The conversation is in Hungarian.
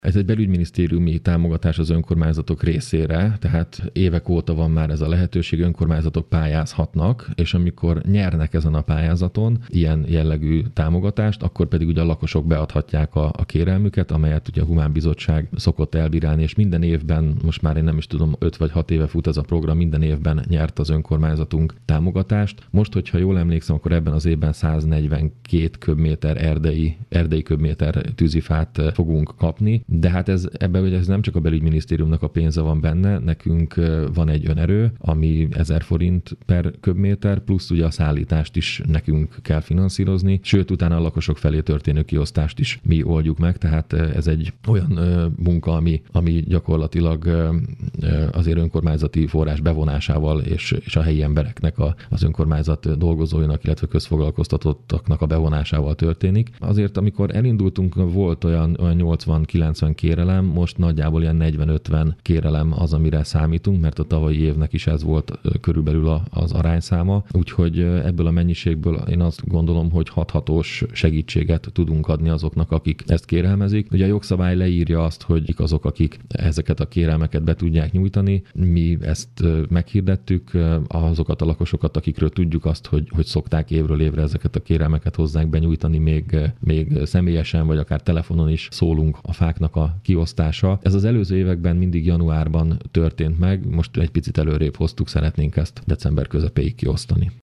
Ez egy belügyminisztériumi támogatás az önkormányzatok részére, tehát évek óta van már ez a lehetőség, önkormányzatok pályázhatnak, és amikor nyernek ezen a pályázaton ilyen jellegű támogatást, akkor pedig ugye a lakosok beadhatják a kérelmüket, amelyet ugye a Humán Bizottság szokott elbírálni, és minden évben, most már én nem is tudom, 5 vagy 6 éve fut ez a program, minden évben nyert az önkormányzatunk támogatást. Most, hogyha jól emlékszem, akkor ebben az évben 142 köbméter erdei köbméter tűzifát fogunk kapni, de hát ebben ugye ez nem csak a belügyminisztériumnak a pénze van benne, nekünk van egy önerő, ami 1000 forint per köbméter, plusz ugye a szállítást is nekünk kell finanszírozni, sőt utána a lakosok felé történő kiosztást is mi oldjuk meg, tehát ez egy olyan munka, ami gyakorlatilag azért önkormányzati forrás bevonásával és a helyi embereknek, az önkormányzat dolgozóinak, illetve közfoglalkoztatottaknak a bevonásával történik. Azért, amikor elindultunk, volt olyan 80-90 kérelem, most nagyjából ilyen 40-50 kérelem az, amire számítunk, mert a tavalyi évnek is ez volt körülbelül az arányszáma. Úgyhogy ebből a mennyiségből én azt gondolom, hogy hathatós segítséget tudunk adni azoknak, akik ezt kérelmezik. Ugye a jogszabály leírja azt, hogy azok, akik ezeket a kérelmeket be tudják nyújtani. Mi ezt meghirdettük, azokat a lakosokat, akikről tudjuk azt, hogy szokták évről évre ezeket a kérelmeket hozzánk benyújtani, még személyesen, vagy akár telefonon is szólunk a fáknak a kiosztása. Ez az előző években mindig januárban történt meg, most egy picit előrébb hoztuk, szeretnénk ezt december közepéig kiosztani.